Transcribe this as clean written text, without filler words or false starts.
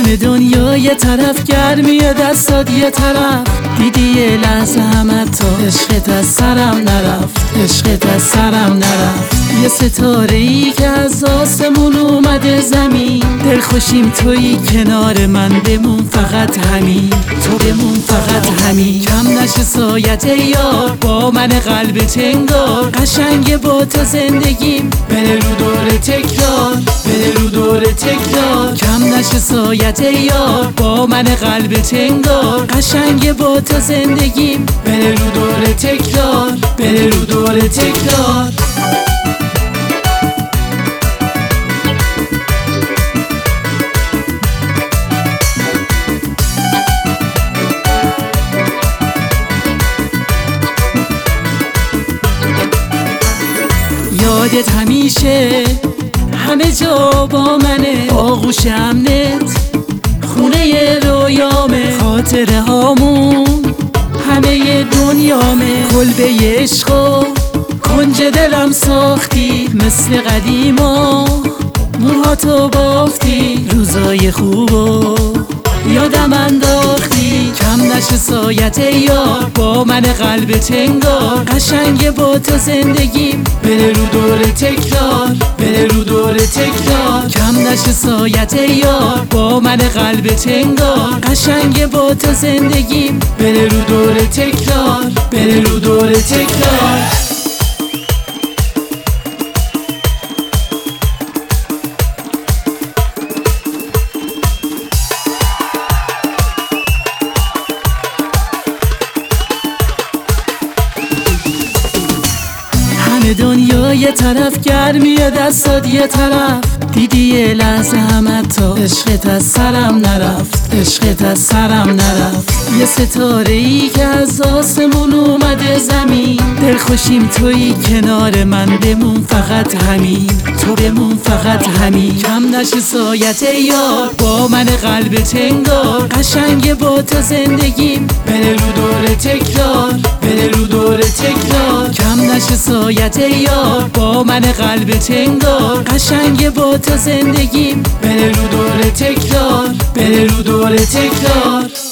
همه دنیا یه طرف، گرمی دستات یه طرف. دیدی یه لحظه همه تا عشقت از سرم نرفت، عشقت از سرم نرفت. یه ستاره ای که از آسمون اومده زمین، دلخوشیم تویی کنار من، بمون فقط همین، تو بمون فقط همین. کم نشه سایت یار با من قلب تنگار، قشنگ با تو زندگیم بره رو دور تکرار، بره رو دور تکرار. کم نشه سایت یار با من قلب تنگار، قشنگ با تو زندگیم بره رو دور تکرار، بره رو دور تکرار. یادت همیشه همه جا با منه، آغوش امنت خونه رویامه، خاطره هامون همه دنیامه. کلبه عشق و کنج دلم ساختی، مثل قدیما موهاتو بافتی، روزای خوبو یادم انداختی. کم نشه سایت یار با من قلب تنگار، قشنگ با تو زندگیم بره رو دور تکرار، بره رو دور تکرار. کم نشه سایت یار با من قلب تنگار، قشنگ با تو زندگیم بره رو دور تکرار، بره رو دور تکرار. همه دنیا یه طرف، گرمی دستات یه طرف. دیدی یه لحظه همه تا عشقت از سرم نرفت، عشقت از سرم نرفت. یه ستاره ای که از آسمون اومده زمین، دلخوشیم تویی کنار من، بمون فقط همین، تو بمون فقط همین. کم نشه سایت یار با من قلب تنگار، قشنگ با تو زندگیم بره رو دور تکرار، بره رو دور تکرار. کم نشه سایت یار با من قلب تنگار، قشنگ با تو زندگیم بره رو دور تکرار، بره رو دور تکرار.